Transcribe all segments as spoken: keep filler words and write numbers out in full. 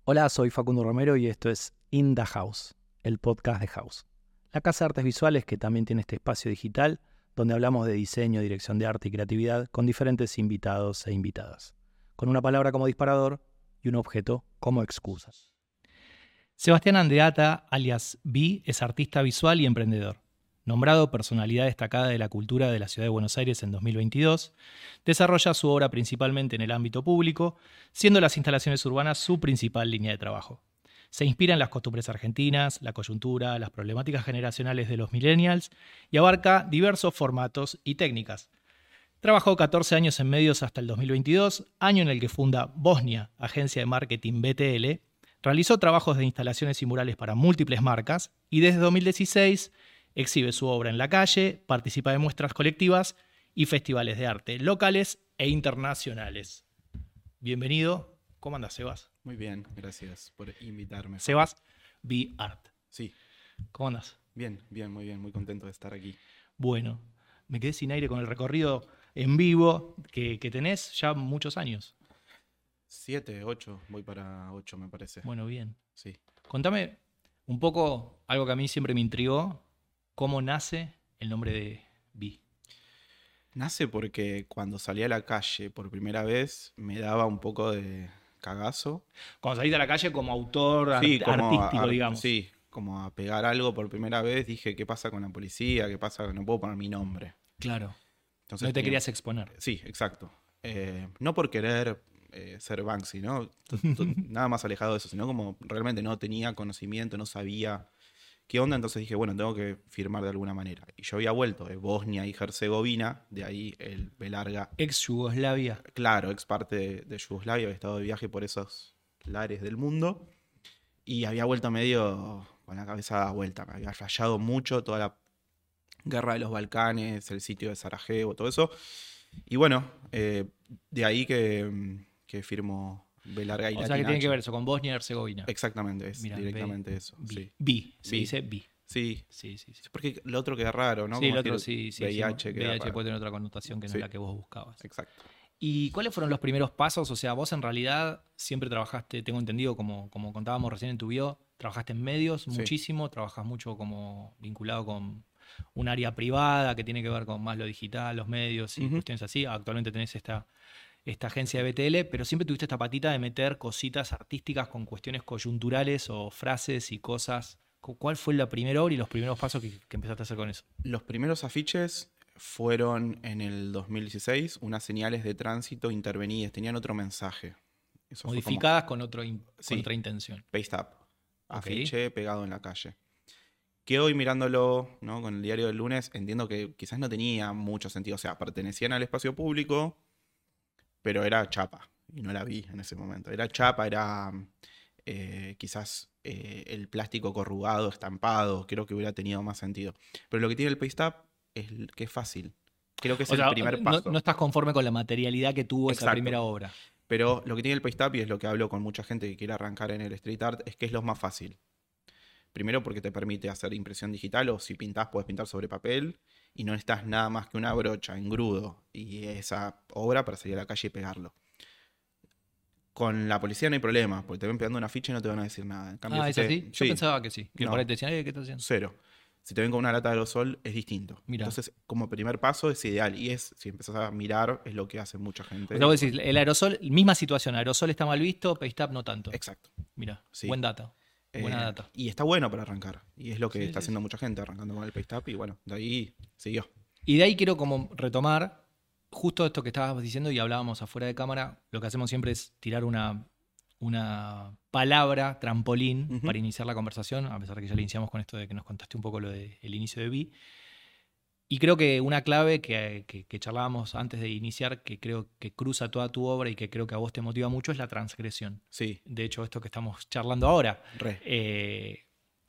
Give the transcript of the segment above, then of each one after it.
Hola, soy Facundo Romero y esto es In the House, el podcast de House. La casa de artes visuales que también tiene este espacio digital donde hablamos de diseño, dirección de arte y creatividad con diferentes invitados e invitadas, con una palabra como disparador y un objeto como excusa. Sebastián Andeata, alias B, es artista visual y emprendedor. Nombrado personalidad destacada de la cultura de la Ciudad de Buenos Aires en dos mil veintidós, desarrolla su obra principalmente en el ámbito público, siendo las instalaciones urbanas su principal línea de trabajo. Se inspira en las costumbres argentinas, la coyuntura, las problemáticas generacionales de los millennials y abarca diversos formatos y técnicas. Trabajó catorce años en medios hasta el dos mil veintidós, año en el que funda Bosnia, agencia de marketing B T L, realizó trabajos de instalaciones y murales para múltiples marcas y desde dos mil dieciséis exhibe su obra en la calle, participa de muestras colectivas y festivales de arte locales e internacionales. Bienvenido. ¿Cómo andas, Sebas? Muy bien, gracias por invitarme. Sebas B Art. Sí. ¿Cómo andas? Bien, bien, muy bien, muy contento de estar aquí. Bueno, me quedé sin aire con el recorrido en vivo que, que tenés ya muchos años. Siete, ocho, voy para ocho me parece. Bueno, bien. Sí. Contame un poco algo que a mí siempre me intrigó. ¿Cómo nace el nombre de B? Nace porque cuando salí a la calle por primera vez me daba un poco de cagazo. Cuando saliste a la calle como autor Sí, art- como artístico, ar- digamos. Sí, como a pegar algo por primera vez, dije, ¿qué pasa con la policía? ¿Qué pasa? No puedo poner mi nombre. Claro. Entonces No te tenía- querías exponer. Sí, exacto. Eh, no por querer eh, ser Banksy, ¿no? T- t- Nada más alejado de eso, sino como realmente no tenía conocimiento, no sabía qué onda, entonces dije, bueno, tengo que firmar de alguna manera. Y yo había vuelto de Bosnia y Herzegovina, de ahí el B larga, Ex Yugoslavia. claro, ex parte de, de Yugoslavia, había estado de viaje por esos lares del mundo, y había vuelto medio con la cabeza dada vuelta, me había fallado mucho toda la guerra de los Balcanes, el sitio de Sarajevo, todo eso. Y bueno, eh, de ahí que, que firmo B larga y O sea que latina tiene que H. ver eso con Bosnia y Herzegovina. Exactamente, es Mirá, directamente B, eso. B. Sí. B. Se B. dice B. Sí. Sí, sí, sí. Sí, porque lo otro queda raro, ¿no? Sí, el Como otro decir sí, sí. V I H sí. queda V I H raro. puede tener otra connotación que no Sí. es la que vos buscabas. Exacto. ¿Y cuáles fueron los primeros pasos? O sea, vos en realidad siempre trabajaste, tengo entendido, como, como contábamos recién en tu bio, trabajaste en medios Sí. muchísimo, trabajas mucho como vinculado con un área privada que tiene que ver con más lo digital, los medios y Ujú. cuestiones así. Actualmente tenés esta, esta agencia de B T L, pero siempre tuviste esta patita de meter cositas artísticas con cuestiones coyunturales o frases y cosas. Cu- ¿Cuál fue la primera obra y los primeros pasos que, que empezaste a hacer con eso? Los primeros afiches fueron en el dos mil dieciséis, unas señales de tránsito intervenidas, tenían otro mensaje. Eso fue como Modificadas con, otro in- con Sí. otra intención. paste up, Ok. afiche pegado en la calle. Que hoy mirándolo, ¿no? Con el diario del lunes, entiendo que quizás no tenía mucho sentido. O sea, pertenecían al espacio público, pero era chapa. Y no la vi en ese momento. Era chapa, era eh, quizás eh, el plástico corrugado, estampado. Creo que hubiera tenido más sentido. Pero lo que tiene el paste up es l- que es fácil. Creo que es O el sea, primer no, paso. no estás conforme con la materialidad que tuvo esa Exacto. primera obra. Pero lo que tiene el paste up, y es lo que hablo con mucha gente que quiere arrancar en el street art, es que es lo más fácil. Primero porque te permite hacer impresión digital, o si pintás puedes pintar sobre papel y no necesitas nada más que una brocha, engrudo y esa obra para salir a la calle y pegarlo. Con la policía no hay problema, porque te ven pegando una ficha y no te van a decir nada. En cambio, Ah, si ¿es te- así? Yo sí, pensaba que sí. Que No. por ahí te decían, "Eh, ¿qué estás haciendo?" cero. Si te ven con una lata de aerosol es distinto. Mirá. Entonces, como primer paso es ideal. Y es, si empezás a mirar, es lo que hace mucha gente. O sea, vos decís, el aerosol, misma situación, aerosol está mal visto, paste up no tanto. Exacto. Mira, Sí. buen data. Buena Eh, data. Y está bueno para arrancar. Y es lo que Sí, está sí, haciendo mucha gente, arrancando con el paste up. Y bueno, de ahí siguió. Y de ahí quiero como retomar justo esto que estabas diciendo y hablábamos afuera de cámara. Lo que hacemos siempre es tirar una, una palabra, trampolín, Ujú. para iniciar la conversación, a pesar de que ya le iniciamos con esto de que nos contaste un poco lo del inicio de Vi. Y creo que una clave que, que, que charlábamos antes de iniciar, que creo que cruza toda tu obra y que creo que a vos te motiva mucho, es la transgresión. Sí, De hecho, esto que estamos charlando ahora. re. Eh,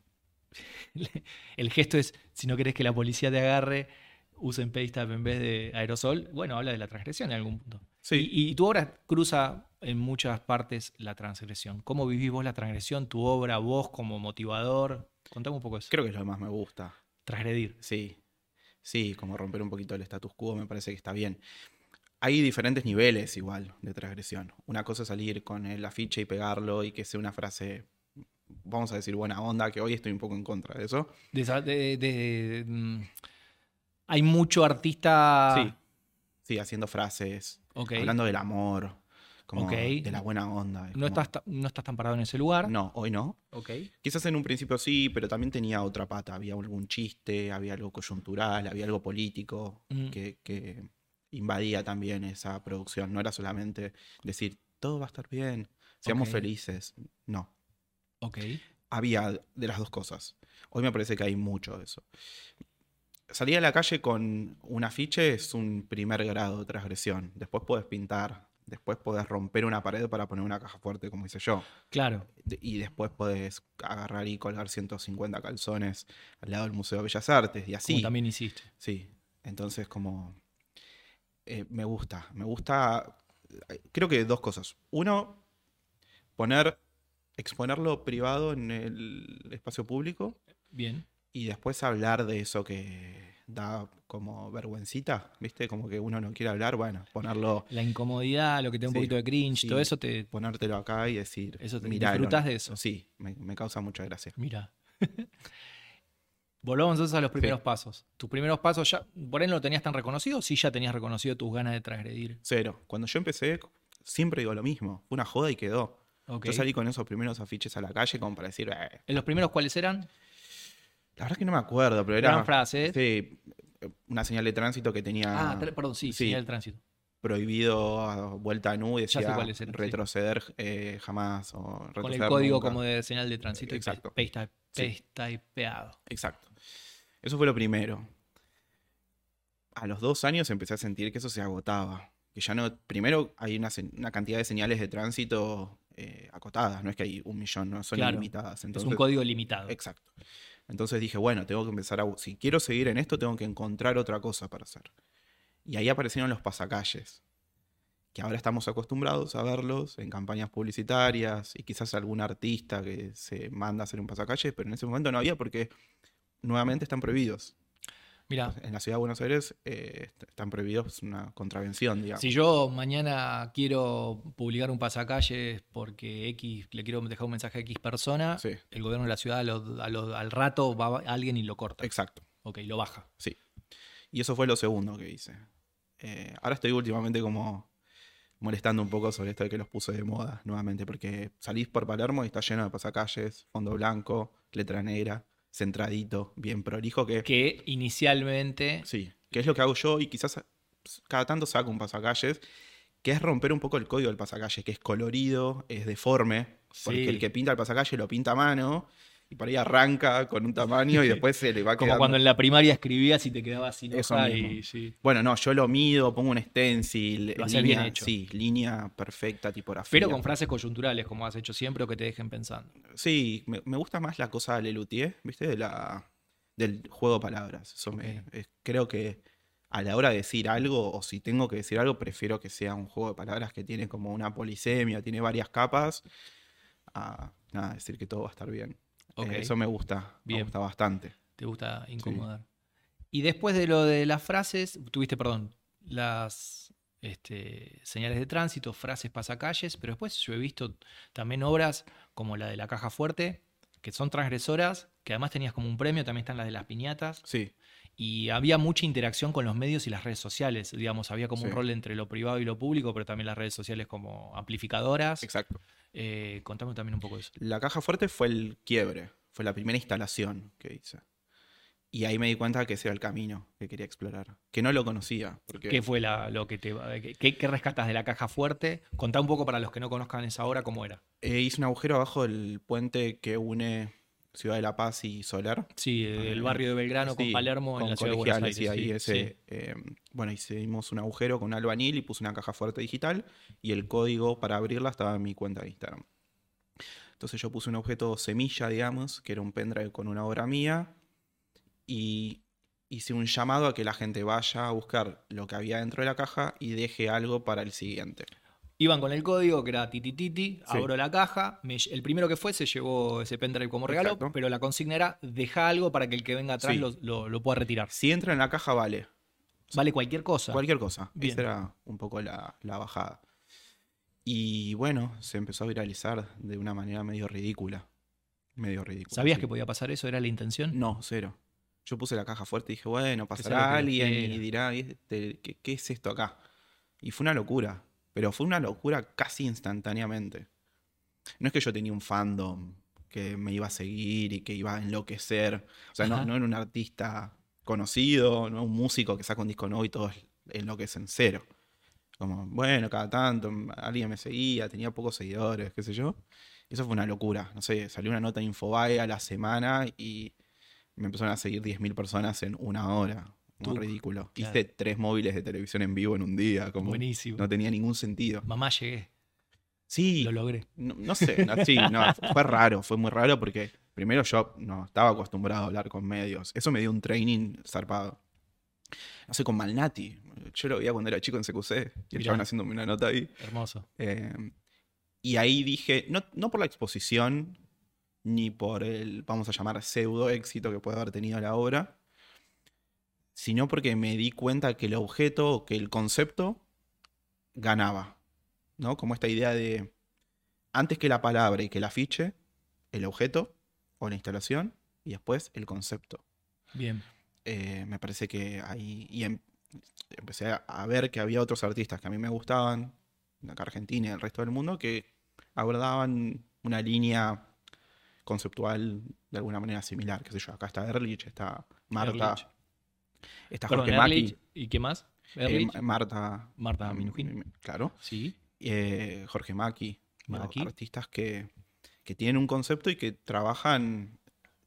el gesto es, si no querés que la policía te agarre, usen paste up en vez de aerosol. Bueno, habla de la transgresión en algún punto. Sí. Y, y tu obra cruza en muchas partes la transgresión. ¿Cómo vivís vos la transgresión? Tu obra, vos como motivador. Contame un poco eso. Creo que es lo que más me gusta. Transgredir. Sí. Sí, como romper un poquito el status quo me parece que está bien. hay diferentes niveles igual de transgresión. Una cosa es salir con el afiche y pegarlo y que sea una frase, vamos a decir, buena onda, que hoy estoy un poco en contra de eso. De, esa- de- de- mm, hay mucho artista... Sí, sí, haciendo frases, Ok. hablando del amor, como Ok. de la buena onda. Es No, como- estás, ta- no estás tan parado en ese lugar. No, hoy no. Ok. Quizás en un principio sí, pero también tenía otra pata. Había algún chiste, había algo coyuntural, había algo político Mm. que, que invadía también esa producción. No era solamente decir, todo va a estar bien, seamos Ok. felices. No, Ok. había de las dos cosas. Hoy me parece que hay mucho de eso. Salir a la calle con un afiche es un primer grado de transgresión. Después puedes pintar, después puedes romper una pared para poner una caja fuerte, como hice yo. Claro. De- Y después puedes agarrar y colgar ciento cincuenta calzones al lado del Museo de Bellas Artes y así. Como también hiciste. Sí, entonces como eh, me gusta, me gusta, eh, creo que dos cosas. Uno, poner, exponerlo privado en el espacio público Bien. y después hablar de eso que da como vergüencita, ¿viste? Como que uno no quiere hablar, bueno, ponerlo, La incomodidad, lo que te da un Sí, poquito de cringe, sí. todo eso te... ponértelo acá y decir, Eso te- mirá, ¿disfrutás no- de eso? Sí, me, me causa mucha gracia. Mira. Volvamos entonces a los primeros Sí. pasos. Tus primeros pasos ya, por ahí no lo tenías tan reconocido, sí ya tenías reconocido tus ganas de transgredir. Cero. Cuando yo empecé, siempre digo lo mismo. Fue una joda y quedó. Ok. Yo salí con esos primeros afiches a la calle como para decir, "Eh". ¿En los primeros cuáles eran? La verdad es que no me acuerdo, pero era Eran frases. sí, una señal de tránsito que tenía Ah, tre- perdón, sí, sí. señal de tránsito. prohibido a vuelta a nu y Ya sé decía cuáles eran, sí. retroceder eh, jamás o Con el retroceder código nunca. como de señal de tránsito y Exacto. pe- pesta- Sí. typeado. Exacto. Eso fue lo primero. A los dos años empecé a sentir que eso se agotaba. Que ya no. Primero hay una, se- una cantidad de señales de tránsito eh, acotadas. No es que hay un millón, no son Claro. ilimitadas. Es Entonces, un código limitado. exacto. Entonces dije, bueno, tengo que empezar a. Si quiero seguir en esto, tengo que encontrar otra cosa para hacer. Y ahí aparecieron los pasacalles. Que ahora estamos acostumbrados a verlos en campañas publicitarias y quizás algún artista que se manda a hacer un pasacalle, pero en ese momento no había porque nuevamente están prohibidos. Mira, En la ciudad de Buenos Aires eh, est- están prohibidos, es una contravención, digamos. si yo mañana quiero publicar un pasacalles porque X, le quiero dejar un mensaje a X persona, Sí, el gobierno de la ciudad a lo- a lo- al rato va alguien y lo corta. exacto. Ok, lo baja. Sí. Y eso fue lo segundo que hice. Eh, ahora estoy últimamente como molestando un poco sobre esto de que los puse de moda nuevamente, porque salís por Palermo y está lleno de pasacalles, fondo blanco, letra negra, centradito, bien prolijo, que Que inicialmente... sí, que es lo que hago yo y quizás cada tanto saco un pasacalles, que es romper un poco el código del pasacalle, que es colorido, es deforme, porque Sí. el que pinta el pasacalle lo pinta a mano y por ahí arranca con un tamaño y después se le va Como quedando. cuando en la primaria escribías y te quedabas sin Eso hoja mismo. y... Sí. Bueno, no, yo lo mido, pongo un stencil, Lo hacés bien línea, hecho. sí, línea perfecta, tipografía. Pero con frases coyunturales, como has hecho siempre, o que te dejen pensando. Sí, me, me gusta más la cosa de Lelutier, ¿viste? De la, del juego de palabras. Eso me, Ok. es- creo que a la hora de decir algo, o si tengo que decir algo, prefiero que sea un juego de palabras que tiene como una polisemia, tiene varias capas, a nada, decir que todo va a estar bien. Ok. Eh, eso me gusta, Bien. me gusta bastante. Te gusta incomodar. Y después de lo de las frases, tuviste, perdón, las este, señales de tránsito, frases pasacalles, pero después yo he visto también obras como la de la caja fuerte, que son transgresoras, que además tenías como un premio, también están las de las piñatas, Sí, y había mucha interacción con los medios y las redes sociales, digamos, había como un Sí. rol entre lo privado y lo público, pero también las redes sociales como amplificadoras. exacto. Eh, contame también un poco de eso. La caja fuerte fue el quiebre, fue la primera instalación que hice. Y ahí me di cuenta que ese era el camino que quería explorar, que no lo conocía. Porque ¿Qué fue la- lo que te qué, qué rescatas de la caja fuerte? Contá un poco para los que no conozcan esa obra cómo era. eh, hice un agujero abajo del puente que une Ciudad de la Paz y Soler. Sí, el barrio de Belgrano con Sí, Palermo en con la ciudad de Buenos colegiales Aires. y ahí sí, ese, sí. eh, bueno, hicimos un agujero con albañil y puse una caja fuerte digital y el código para abrirla estaba en mi cuenta de Instagram. Entonces yo puse un objeto semilla, digamos, que era un pendrive con una obra mía y hice un llamado a que la gente vaya a buscar lo que había dentro de la caja y deje algo para el siguiente. Iban con el código que era titi titi, Sí. abro la caja, me- el primero que fue se llevó ese pendrive como regalo, Exacto. pero la consigna era deja algo para que el que venga atrás Sí. lo, lo- lo pueda retirar. Si entra en la caja vale. Vale cualquier cosa. Cualquier cosa. Bien. Esa era un poco la, la bajada. Y bueno, se empezó a viralizar de una manera medio ridícula. Medio ridícula. ¿Sabías sí. que podía pasar eso? ¿Era la intención? No, cero. Yo puse la caja fuerte y dije, bueno, Que sea pasará lo que alguien quiera. y dirá, "Este, ¿qué, qué es esto acá?". Y fue una locura. Pero fue una locura casi instantáneamente. No es que yo tenía un fandom que me iba a seguir y que iba a enloquecer. O sea, no, Ajá. no era un artista conocido, no un músico que saca un disco nuevo y todos enloquecen, cero. Como, bueno, cada tanto alguien me seguía, tenía pocos seguidores, qué sé yo. Eso fue una locura. No sé, salió una nota en Infobae a la semana y me empezaron a seguir diez mil personas en una hora. Como Tú, ridículo. claro. Hice tres móviles de televisión en vivo en un día. Como Buenísimo. no tenía ningún sentido. Mamá, llegué. Sí, Lo logré. no, no sé, no, sí, no, fue raro, fue muy raro porque primero yo no estaba acostumbrado a hablar con medios. Eso me dio un training zarpado. No sé, con Malnati. Yo lo veía cuando era chico en C Q C y Mirá. estaban haciéndome una nota ahí. Hermoso. Eh, y ahí dije, no, no por la exposición, ni por el, vamos a llamar, pseudo éxito que puede haber tenido la obra, sino porque me di cuenta que el objeto, que el concepto, ganaba. ¿No? Como esta idea de, antes que la palabra y que el afiche, el objeto o la instalación, y después el concepto. Bien. Eh, me parece que ahí... Y em, empecé a, a ver que había otros artistas que a mí me gustaban, acá Argentina y el resto del mundo, que abordaban una línea conceptual de alguna manera similar. Qué sé yo, acá está Ehrlich, está Marta, Ehrlich. está Perdón, Jorge Macchi, Ehrlich. ¿Y qué más? eh, Ehrlich. Marta, Marta ah, Minujín. claro, Sí. eh, Jorge Macchi, digo, Macchi. artistas que, que tienen un concepto y que trabajan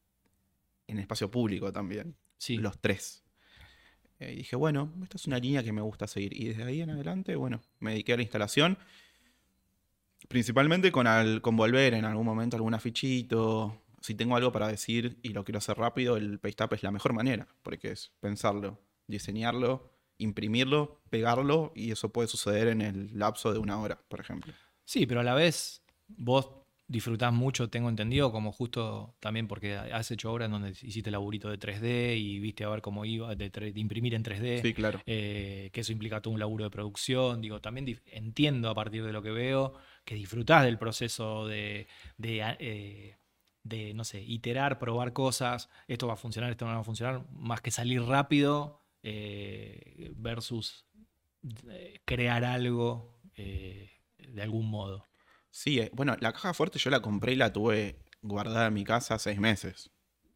en espacio público también, Sí. los tres. Eh, y dije, bueno, esta es una línea que me gusta seguir. Y desde ahí en adelante, bueno, me dediqué a la instalación. Principalmente con, al, con volver en algún momento algún afichito. Si tengo algo para decir y lo quiero hacer rápido, el paste up es la mejor manera. Porque es pensarlo, diseñarlo, imprimirlo, pegarlo. Y eso puede suceder en el lapso de una hora, por ejemplo. Sí, pero a la vez vos disfrutás mucho, tengo entendido, como justo también porque has hecho obras en donde hiciste laburito de tres D y viste a ver cómo iba, de, tre- de imprimir en tres D, Sí, claro. eh, que eso implica todo un laburo de producción. Digo, también dif- entiendo a partir de lo que veo que disfrutás del proceso de, de, a- eh, de, no sé, iterar, probar cosas, esto va a funcionar, esto no va a funcionar, más que salir rápido eh, versus eh, crear algo eh, de algún modo. Sí, eh, bueno, la caja fuerte yo la compré y la tuve guardada en mi casa seis meses,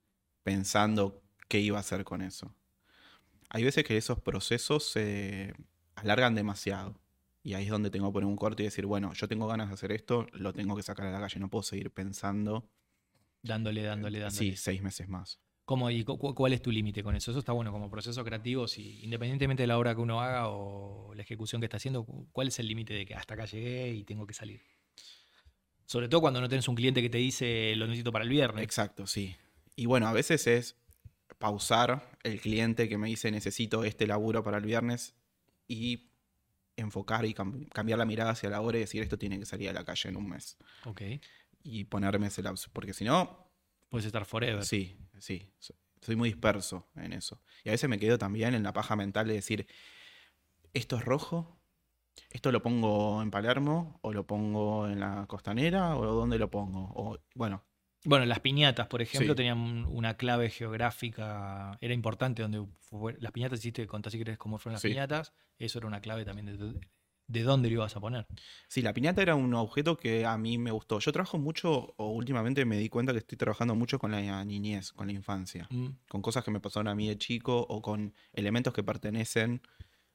pensando qué iba a hacer con eso. Hay veces que esos procesos se alargan demasiado. Y ahí es donde tengo que poner un corte y decir, bueno, yo tengo ganas de hacer esto, lo tengo que sacar a la calle. No puedo seguir pensando, Dándole, dándole, dándole. sí, seis meses más. ¿Cómo, y cu- cu- cuál es tu límite con eso? Eso está bueno como proceso creativo, si, independientemente de la obra que uno haga o la ejecución que está haciendo, cu- ¿cuál es el límite de que hasta acá llegué y tengo que salir? Sobre todo cuando no tienes un cliente que te dice lo necesito para el viernes. Exacto, sí. Y bueno, a veces es pausar el cliente que me dice necesito este laburo para el viernes y enfocar y cam- cambiar la mirada hacia la hora y decir esto tiene que salir a la calle en un mes. Ok. Y ponerme ese lapso. Porque si no, Puedes estar forever. sí, sí. so- Soy muy disperso en eso. Y a veces me quedo también en la paja mental de decir, ¿esto es rojo? ¿Esto lo pongo en Palermo? ¿O lo pongo en la Costanera? ¿O dónde lo pongo? O, bueno, Bueno, las piñatas, por ejemplo, Sí. tenían un- una clave geográfica, era importante donde fue- las piñatas, hiciste, contá si querés cómo fueron las Sí. piñatas, eso era una clave también de, de dónde lo ibas a poner. sí, la piñata era un objeto que a mí me gustó. Yo trabajo mucho, o últimamente me di cuenta que estoy trabajando mucho con la niñez, con la infancia. Mm, Con cosas que me pasaron a mí de chico o con elementos que pertenecen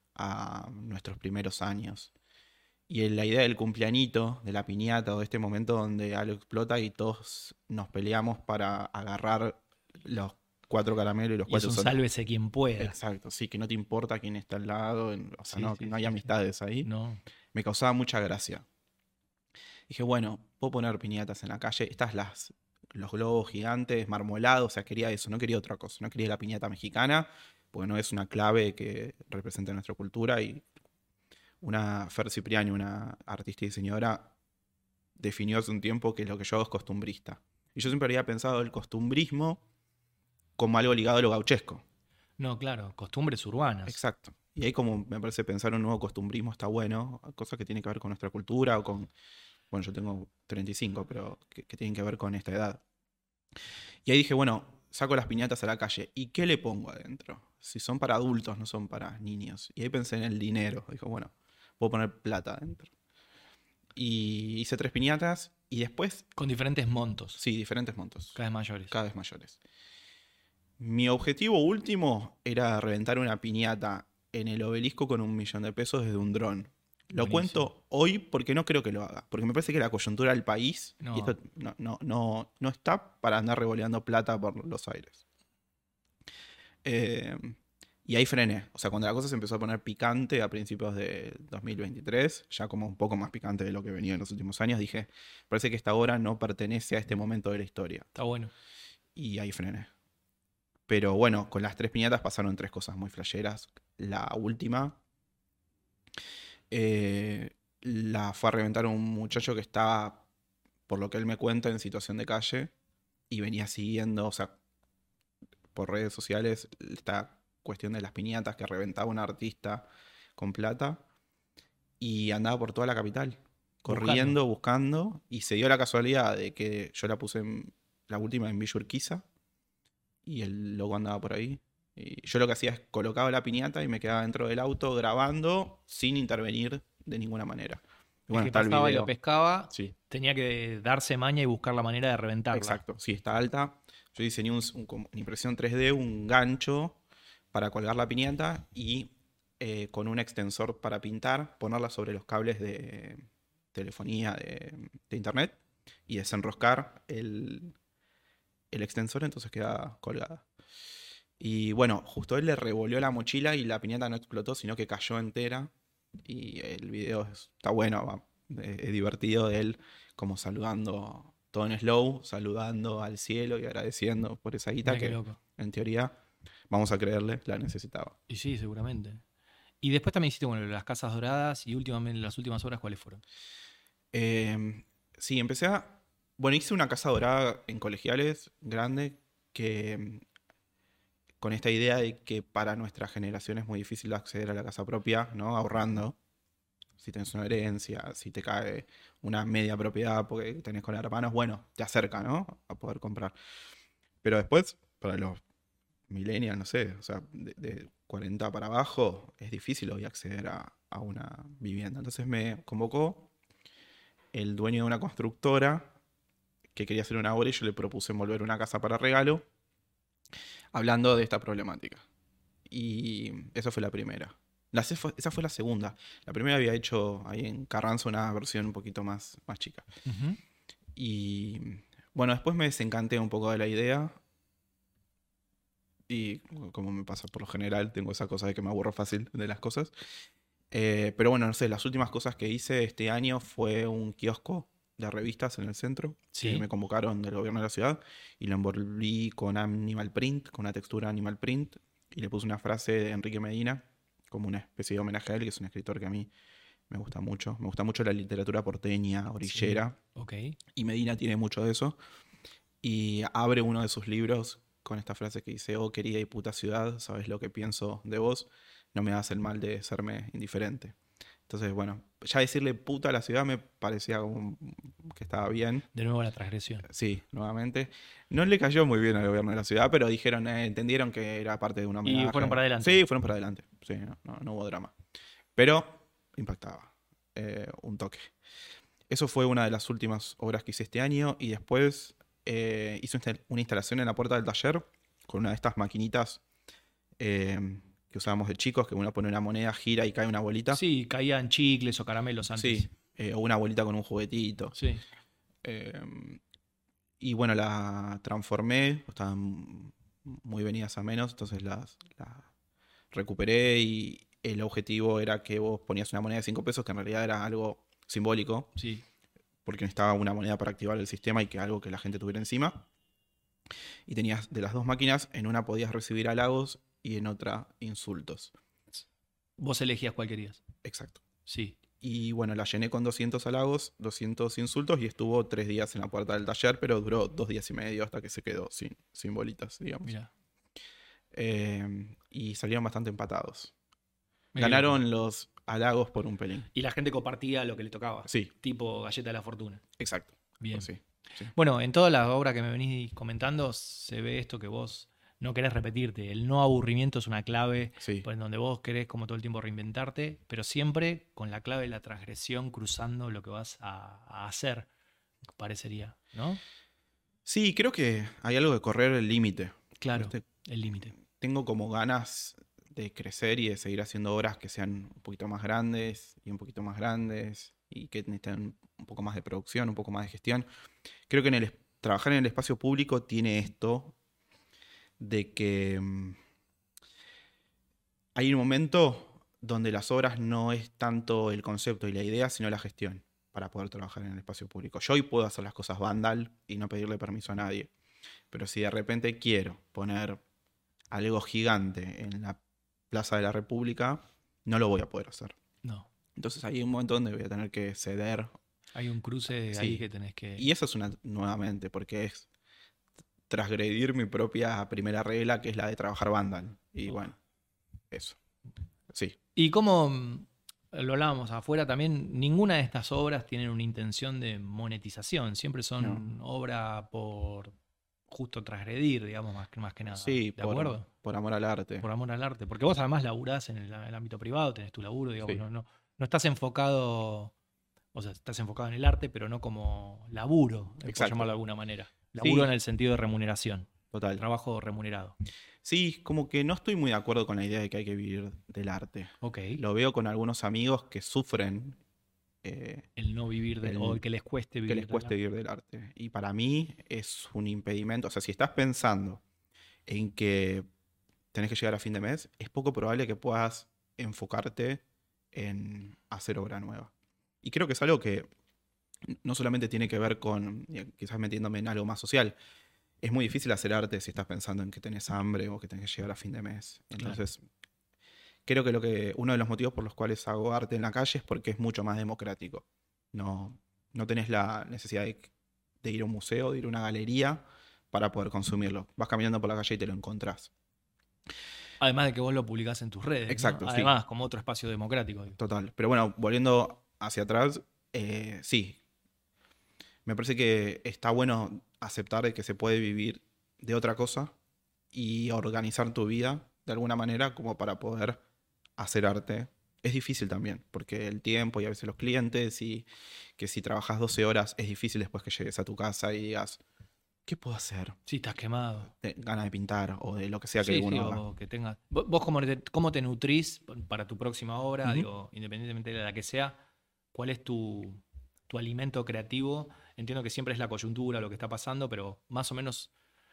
a nuestros primeros años. Y en la idea del cumpleañito, de la piñata o de este momento donde algo explota y todos nos peleamos para agarrar los cuatro caramelos y los Y es cuatro un son- sálvese quien pueda. Exacto, sí, que no te importa quién está al lado, en- o sea, Sí, no, sí, que no hay sí, sí. amistades ahí. No. Me causaba mucha gracia. Dije, bueno, puedo poner piñatas en la calle. Estas las, los globos gigantes, marmolados, o sea, quería eso, no quería otra cosa. No quería la piñata mexicana, porque no es una clave que represente nuestra cultura. Y una Fer Cipriani, una artista y diseñadora, definió hace un tiempo que lo que yo hago es costumbrista. Y yo siempre había pensado el costumbrismo como algo ligado a lo gauchesco. No, claro, costumbres urbanas. Exacto. Y ahí como me parece pensar un nuevo costumbrismo está bueno, cosas que tienen que ver con nuestra cultura o con, bueno, yo tengo treinta y cinco, pero que, que tienen que ver con esta edad. Y ahí dije, bueno, saco las piñatas a la calle, ¿y qué le pongo adentro? Si son para adultos, no son para niños. Y ahí pensé en el dinero, dijo, bueno, puedo poner plata adentro. Y hice tres piñatas y después, Con diferentes montos, sí, diferentes montos, cada vez mayores. cada vez mayores. Mi objetivo último era reventar una piñata en el Obelisco con un millón de pesos desde un dron. Lo Buenísimo. cuento hoy porque no creo que lo haga. Porque me parece que la coyuntura del país No. y esto no, no, no, no está para andar revoleando plata por los aires. Eh, y ahí frené. O sea, cuando la cosa se empezó a poner picante a principios de dos mil veintitrés, ya como un poco más picante de lo que venía en los últimos años, dije, parece que esta hora no pertenece a este momento de la historia. Está bueno. Y ahí frené. Pero bueno, con las tres piñatas pasaron tres cosas muy flasheras. La última, eh, la fue a reventar un muchacho que estaba, por lo que él me cuenta, en situación de calle y venía siguiendo, o sea, por redes sociales, esta cuestión de las piñatas que reventaba un artista con plata y andaba por toda la capital, corriendo, buscando, buscando y se dio la casualidad de que yo la puse en, la última en Villa Urquiza y el loco andaba por ahí. Y yo lo que hacía es colocaba la piñata y me quedaba dentro del auto grabando sin intervenir de ninguna manera. Y bueno, el que está el pasaba y video. lo pescaba, Sí, tenía que darse maña y buscar la manera de reventarla. exacto. Sí, está alta. Yo diseñé un, un- con impresión tres D un gancho para colgar la piñata y eh, con un extensor para pintar, ponerla sobre los cables de telefonía de, de internet y desenroscar el, el extensor, entonces queda colgada. Y bueno, justo él le revolvió la mochila y la piñata no explotó, sino que cayó entera. Y el video es- está bueno, va, es, es divertido de él como saludando, todo en slow, saludando al cielo y agradeciendo por esa guita Mirá qué que loco. en teoría, vamos a creerle, la necesitaba. Y sí, seguramente. Y después también hiciste, bueno, las Casas Doradas y últimamente las últimas obras, ¿cuáles fueron? Eh, sí, empecé a... Bueno, hice una casa dorada en Colegiales, grande, que mm, con esta idea de que para nuestra generación es muy difícil acceder a la casa propia, ¿no? Ahorrando. Si tenés una herencia, si te cae una media propiedad porque tenés con hermanos, bueno, te acerca, ¿no? A poder comprar. Pero después, para los millennials, no sé, o sea, de, de cuarenta para abajo, es difícil hoy acceder a, a una vivienda. Entonces me convocó el dueño de una constructora que quería hacer una obra y yo le propuse envolver una casa para regalo, hablando de esta problemática. Y esa fue la primera. La, se- fue- esa fue la segunda. La primera había hecho ahí en Carranza una versión un poquito más, más chica. Ujú. Y bueno, después me desencanté un poco de la idea. Y como me pasa por lo general, tengo esa cosa de que me aburro fácil de las cosas. Eh, pero bueno, no sé, las últimas cosas que hice este año fue un kiosco de revistas en el centro, Sí. que me convocaron del gobierno de la ciudad, y lo envolví con animal print, con una textura animal print, y le puse una frase de Enrique Medina, como una especie de homenaje a él, que es un escritor que a mí me gusta mucho. Me gusta mucho la literatura porteña, orillera, Ok. y Medina tiene mucho de eso. Y abre uno de sus libros con esta frase que dice: oh, querida y puta ciudad, sabes lo que pienso de vos, no me hagas el mal de serme indiferente. Entonces, bueno, ya decirle puta a la ciudad me parecía como que estaba bien. De nuevo la transgresión. Sí, nuevamente. No le cayó muy bien al gobierno de la ciudad, pero dijeron, eh, entendieron que era parte de un homenaje. Y fueron para adelante. Sí, fueron para adelante. Sí, no, no, no hubo drama. Pero impactaba. eh, un toque. Eso fue una de las últimas obras que hice este año. Y después eh, hice una una instalación en la puerta del taller con una de estas maquinitas eh, que usábamos de chicos, que uno pone una moneda, gira y cae una bolita. Sí, caían chicles o caramelos antes. Sí, eh, o una bolita con un juguetito. Sí. Eh, y bueno, la transformé, estaban muy venidas a menos, entonces las, las recuperé y el objetivo era que vos ponías una moneda de cinco pesos, que en realidad era algo simbólico, Sí. porque necesitaba una moneda para activar el sistema y que algo que la gente tuviera encima. Y tenías de las dos máquinas, en una podías recibir halagos y en otra insultos. Vos elegías cuál querías. Exacto. Sí. Y bueno, la llené con doscientos halagos, doscientos insultos y estuvo tres días en la puerta del taller, pero duró dos días y medio hasta que se quedó sin, sin bolitas, digamos. Mira. Eh, y salieron bastante empatados. Me Ganaron quedo. los halagos por un pelín. Y la gente compartía lo que le tocaba. Sí, Tipo galleta de la fortuna. exacto. Bien. Pues sí, sí. Bueno, en todas las obras que me venís comentando se ve esto que vos no querés repetirte. El no aburrimiento es una clave, Sí. pues, en donde vos querés como todo el tiempo reinventarte, pero siempre con la clave de la transgresión cruzando lo que vas a, a hacer, parecería, ¿no? Sí, creo que hay algo de correr el límite. Claro, ¿Viste? el límite. Tengo como ganas de crecer y de seguir haciendo obras que sean un poquito más grandes y un poquito más grandes y que necesitan un poco más de producción, un poco más de gestión. Creo que en el, es- trabajar en el espacio público tiene esto de que mm, hay un momento donde las obras no es tanto el concepto y la idea, sino la gestión para poder trabajar en el espacio público. Yo hoy puedo hacer las cosas vandal y no pedirle permiso a nadie, pero si de repente quiero poner algo gigante en la Plaza de la República, no lo voy a poder hacer. No. Entonces hay un momento donde voy a tener que ceder. Hay un cruce Sí. ahí que tenés que. Y eso es una, nuevamente, porque es transgredir mi propia primera regla, que es la de trabajar vandal. Y Oh. bueno, eso. Sí. Y como mm, lo hablábamos afuera también, ninguna de estas obras tienen una intención de monetización. Siempre son obra por justo transgredir, digamos, más que, más que nada. Sí, ¿De por, acuerdo? por amor al arte. Por amor al arte. Porque vos además laburás en el, el ámbito privado, tenés tu laburo, digamos, Sí. no, no, no estás enfocado, o sea, estás enfocado en el arte, pero no como laburo, por Exacto. llamarlo de alguna manera. Laburo Sí. en el sentido de remuneración, Total. trabajo remunerado. Sí, como que no estoy muy de acuerdo con la idea de que hay que vivir del arte. Ok. Lo veo con algunos amigos que sufren eh, El no vivir de, el- o el que les cueste vivir que les del cueste arte. vivir del arte. Y para mí es un impedimento. O sea, si estás pensando en que tenés que llegar a fin de mes, es poco probable que puedas enfocarte en hacer obra nueva. Y creo que es algo que no solamente tiene que ver con, quizás metiéndome en algo más social, es muy difícil hacer arte si estás pensando en que tenés hambre o que tenés que llegar a fin de mes. Entonces, creo que, lo que uno de los motivos por los cuales hago arte en la calle es porque es mucho más democrático. No, no tenés la necesidad de, de ir a un museo, de ir a una galería para poder consumirlo. Vas caminando por la calle y te lo encontrás. Además de que vos lo publicás en tus redes. Exacto, ¿no? sí. Además, como otro espacio democrático. digo. Total. Pero bueno, volviendo hacia atrás, eh, sí. Me parece que está bueno aceptar de que se puede vivir de otra cosa y organizar tu vida de alguna manera como para poder hacer arte. Es difícil también, porque el tiempo y a veces los clientes y que si trabajas doce horas es difícil después que llegues a tu casa y digas, ¿qué puedo hacer? Sí, estás quemado. De ganas de pintar o de lo que sea que Sí, uno sí, haga. o que tengas. Vos, vos cómo, te, cómo te nutrís para tu próxima obra, Ujú. digo, independientemente de la que sea, ¿cuál es tu, tu alimento creativo? Entiendo que siempre es la coyuntura, lo que está pasando, pero más o menos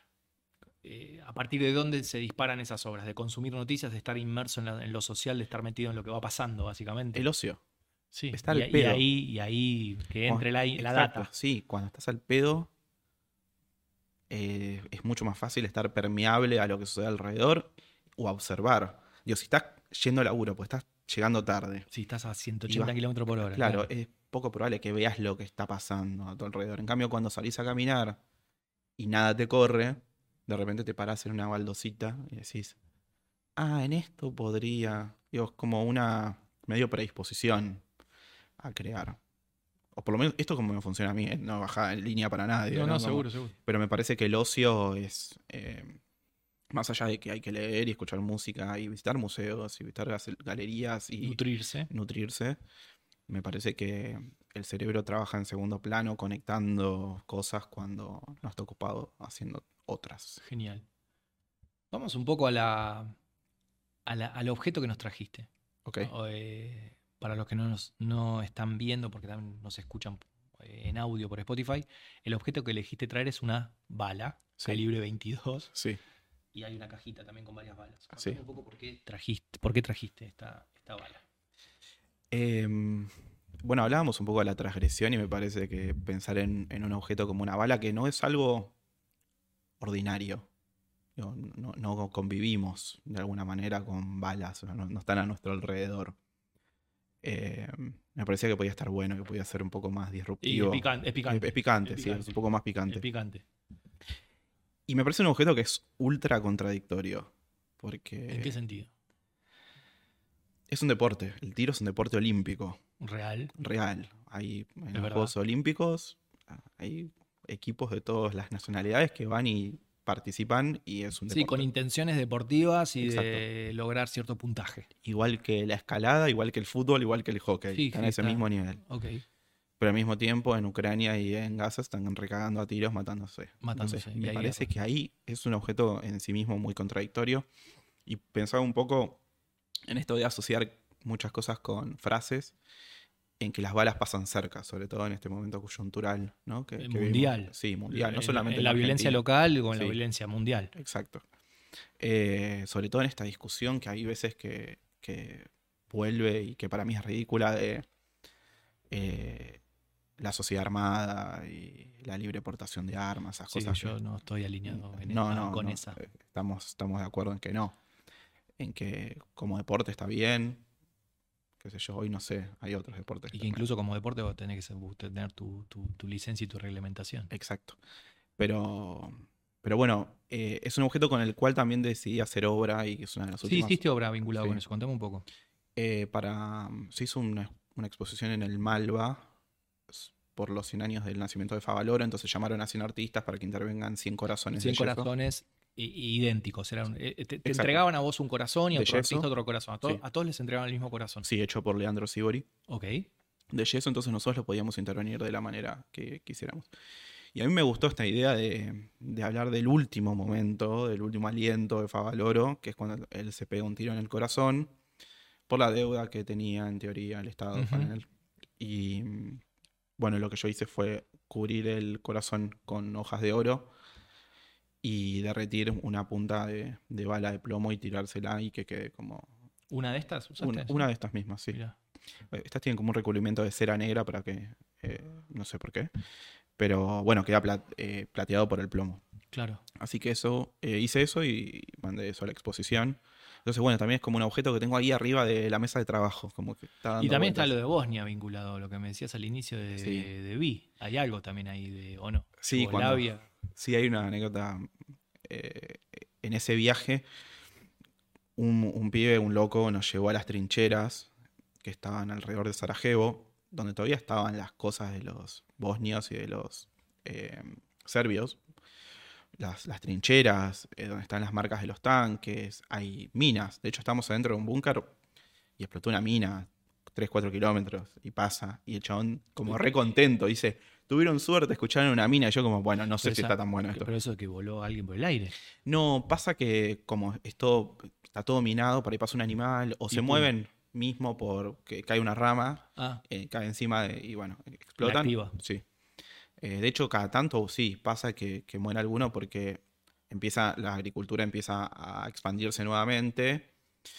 eh, a partir de dónde se disparan esas obras, de consumir noticias, de estar inmerso en, la- en lo social, de estar metido en lo que va pasando, básicamente. El ocio. Sí, está al y, y pedo. ahí, y ahí que entre la, la Exacto, data. sí, cuando estás al pedo eh, es mucho más fácil estar permeable a lo que sucede alrededor o a observar. Digo, si estás yendo al laburo, pues estás llegando tarde. Si estás a ciento Y ochenta vas- kilómetros por hora. Claro, es poco probable que veas lo que está pasando a tu alrededor. En cambio, cuando salís a caminar y nada te corre, de repente te parás en una baldosita y decís, ah, en esto podría. Digo, es como una medio predisposición a crear. O por lo menos esto es como me funciona a mí, ¿eh? No baja en línea para nadie. No, no, Como- seguro, seguro. Pero me parece que el ocio es, eh, más allá de que hay que leer y escuchar música y visitar museos y visitar gas- galerías y Nutrirse. nutrirse, me parece que el cerebro trabaja en segundo plano conectando cosas cuando no está ocupado haciendo otras. Genial. Vamos un poco a la, a la- al objeto que nos trajiste. ¿Ok? O, eh, para los que no nos no están viendo, porque también nos escuchan eh, en audio por Spotify, el objeto que elegiste traer es una bala, Sí. calibre veintidós, Sí. y hay una cajita también con varias balas. Sí. Contame un poco por qué trajiste, por qué trajiste esta, esta bala. Em, bueno, hablábamos un poco de la transgresión y me parece que pensar en, en un objeto como una bala que no es algo ordinario. Digo, No, no convivimos de alguna manera con balas, o sea, no, no están a nuestro alrededor. Em, me parecía que podía estar bueno, que podía ser un poco más Y es disruptivo. picante, es picante. Es, es picante, Es sí, es picante. un poco más Es picante. picante. Y me parece un objeto que es ultra contradictorio. ¿En qué Porque sentido? Es un deporte, el tiro es un deporte olímpico. Real. Real. Hay en Es los verdad. Juegos Olímpicos, hay equipos de todas las nacionalidades que van y participan y es un Sí, deporte. con intenciones deportivas y Exacto. de lograr cierto puntaje. Igual que la escalada, igual que el fútbol, igual que el hockey. Sí, están sí, a ese está. mismo nivel. Ok, Pero al mismo tiempo en Ucrania y en Gaza están recagando a tiros, matándose. matándose. Entonces, y me hay parece guerra. que ahí es un objeto en sí mismo muy contradictorio. Y pensaba un poco en esto de asociar muchas cosas con frases en que las balas pasan cerca, sobre todo en este momento coyuntural, ¿no? Que, Eh, que mundial. vivimos. Sí, mundial, no En- solamente en en la violencia Argentina. local o en la Sí. violencia mundial. Exacto. Eh, sobre todo en esta discusión que hay veces que, que vuelve y que para mí es ridícula de eh, la sociedad armada y la libre portación de armas, esas Sí, cosas. yo que- no estoy alineado en no, esta- no, con no, esa. eh, Estamos, estamos de acuerdo en que no. En que como deporte está bien. Qué sé yo, hoy no sé, hay otros deportes. Y que también. incluso como deporte vos tenés que ser- vos tener tu, tu- tu licencia y tu reglamentación. Exacto. Pero, pero bueno, eh, es un objeto con el cual también decidí hacer obra y que es una de las Sí, últimas. hiciste obra vinculada Sí. con eso. Contame un poco. Eh, para, se hizo una, una exposición en el Malva s- por los cien años del nacimiento de Favaloro, entonces llamaron a cien artistas para que intervengan cien corazones cien de yeso. corazones i- i- idénticos. Eran, eh, te te Exacto. entregaban a vos un corazón y a De otro yeso. artista otro corazón. A, to- Sí. a todos les entregaban el mismo corazón. Sí, hecho por Leandro Sibori. Ok. De yeso, entonces nosotros lo podíamos intervenir de la manera que quisiéramos. Y a mí me gustó esta idea de, de hablar del último momento, del último aliento de Favaloro, que es cuando él se pega un tiro en el corazón, por la deuda que tenía en teoría el Estado Ujú. con él. Y mm, bueno, lo que yo hice fue cubrir el corazón con hojas de oro y derretir una punta de, de bala de plomo y tirársela y que quede como... ¿Una de estas usaste? Una, una de estas mismas, sí. Mirá. Eh, Estas tienen como un recubrimiento de cera negra para que... eh, no sé por qué. Pero bueno, queda plat- eh, plateado por el plomo. Claro. Así que eso, eh, hice eso y mandé eso a la exposición. Entonces, bueno, también es como un objeto que tengo ahí arriba de la mesa de trabajo. Como que está dando Y también está vueltas. lo de Bosnia vinculado, lo que me decías al inicio de, Sí. de, de Vi. Hay algo también ahí de, ¿o no? Sí, cuando- Yugoslavia. Sí, hay una anécdota. eh, en ese viaje, un, un pibe, un loco, nos llevó a las trincheras que estaban alrededor de Sarajevo, donde todavía estaban las cosas de los bosnios y de los eh, serbios. Las, las trincheras, eh, donde están las marcas de los tanques, hay minas. De hecho, estamos adentro de un búnker y explotó una mina, tres cuatro kilómetros, y pasa. Y el chabón, como re contento, dice: tuvieron suerte, escucharon una mina. Y yo, como, bueno, no sé Pero si esa- está tan bueno esto. Pero eso es que voló alguien por el aire. No, pasa que como es todo, está todo minado, por ahí pasa un animal, o Y se pum. mueven mismo porque cae una rama, Ah, eh, cae encima de- y bueno, la explotan. activa. Sí. Eh, de hecho, cada tanto sí, pasa que, que muere alguno porque empieza, la agricultura empieza a expandirse nuevamente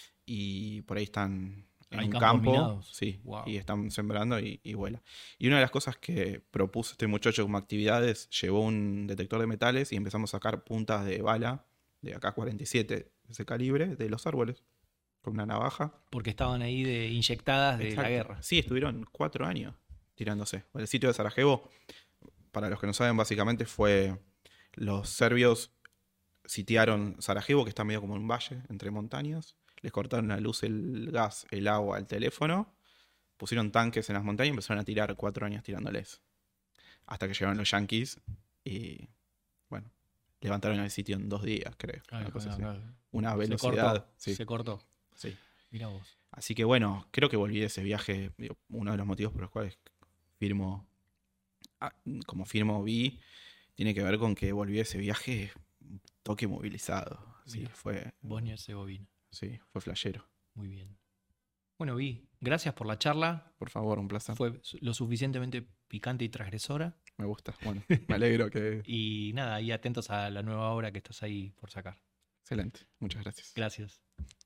y por ahí están en Hay un campos campo, minados. sí, Wow. y están sembrando y, y vuela. Y una de las cosas que propuso este muchacho como actividades, llevó un detector de metales y empezamos a sacar puntas de bala de A K cuarenta y siete de ese calibre de los árboles con una navaja. Porque estaban ahí de, inyectadas de la Exacto. guerra. Sí, estuvieron cuatro años tirándose. El sitio de Sarajevo, para los que no saben, básicamente fue los serbios sitiaron Sarajevo, que está medio como en un valle entre montañas. Les cortaron la luz, el gas, el agua, el teléfono. Pusieron tanques en las montañas y empezaron a tirar cuatro años tirándoles. Hasta que llegaron los yanquis y, bueno, levantaron el sitio en dos días, creo. Ah, Una cosa ah, así. ah, Una se velocidad. cortó. Sí, Se cortó. sí. Mirá vos. Así que bueno, creo que volví de ese viaje. Digo, uno de los motivos por los cuales firmo, ah, como firmo vi, tiene que ver con que volví de ese viaje un toque movilizado. Sí, Mira. fue, Bosnia y Herzegovina. sí, fue flashero. Muy bien. Bueno, Vi, gracias por la charla. Por favor, un placer. Fue su- lo suficientemente picante y transgresora. Me gusta. Bueno, me alegro que... Y nada, y atentos a la nueva obra que estás ahí por sacar. Excelente. Muchas gracias. Gracias.